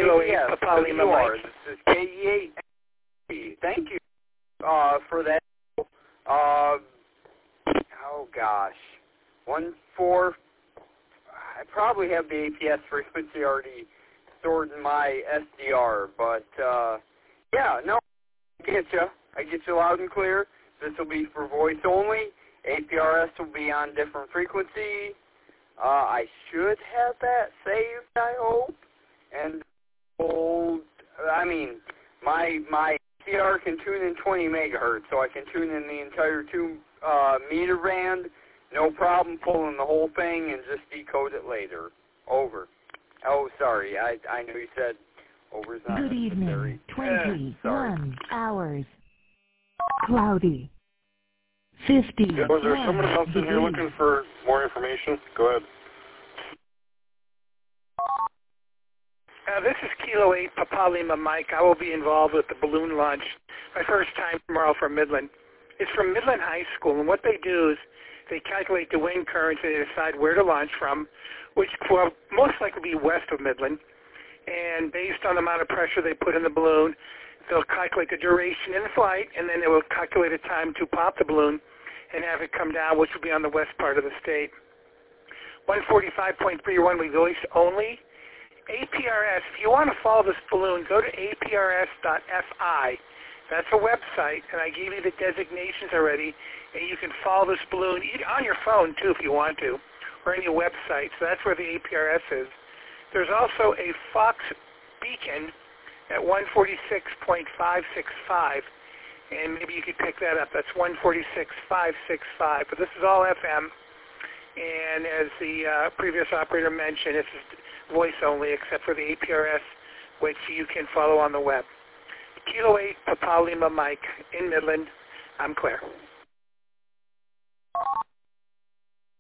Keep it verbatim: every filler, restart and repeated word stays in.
Kilo eight yes, Papa so Lima you are. Mike. This is K E eight. Thank you uh, for that. Uh, oh, gosh. One, four. I probably have the A P S frequency already stored in my S D R, but, uh, yeah, no, I get you. I get you loud and clear. This will be for voice only. A P R S will be on different frequency. Uh, I should have that saved, I hope. And, old, I mean, my my A P R can tune in twenty megahertz, so I can tune in the entire two uh, meter band. No problem pulling the whole thing and just decode it later. Over. Oh, sorry. I I know you said over is not Good necessary. evening. twenty-one Eh, hours. Cloudy. fifty. Yeah, was there someone else in here looking for more information? Go ahead. Uh, this is Kilo eight Papa Lima Mike. I will be involved with the balloon launch. My first time tomorrow from Midland. It's from Midland High School, and what they do is they calculate the wind currents and they decide where to launch from, which will most likely be west of Midland. And based on the amount of pressure they put in the balloon, they'll calculate the duration in flight, and then they will calculate a time to pop the balloon and have it come down, which will be on the west part of the state. one forty-five point three one, we voice only. A P R S, if you want to follow this balloon, go to A P R S dot F I. That's a website, and I gave you the designations already, and you can follow this balloon on your phone, too, if you want to, or any website. So that's where the A P R S is. There's also a Fox beacon at one forty-six point five six five, and maybe you could pick that up. That's one forty-six point five six five, but this is all F M, and as the uh, previous operator mentioned, it's voice only except for the A P R S, which you can follow on the web. Kilo eight Papa Lima Mike in Midland. I'm Claire.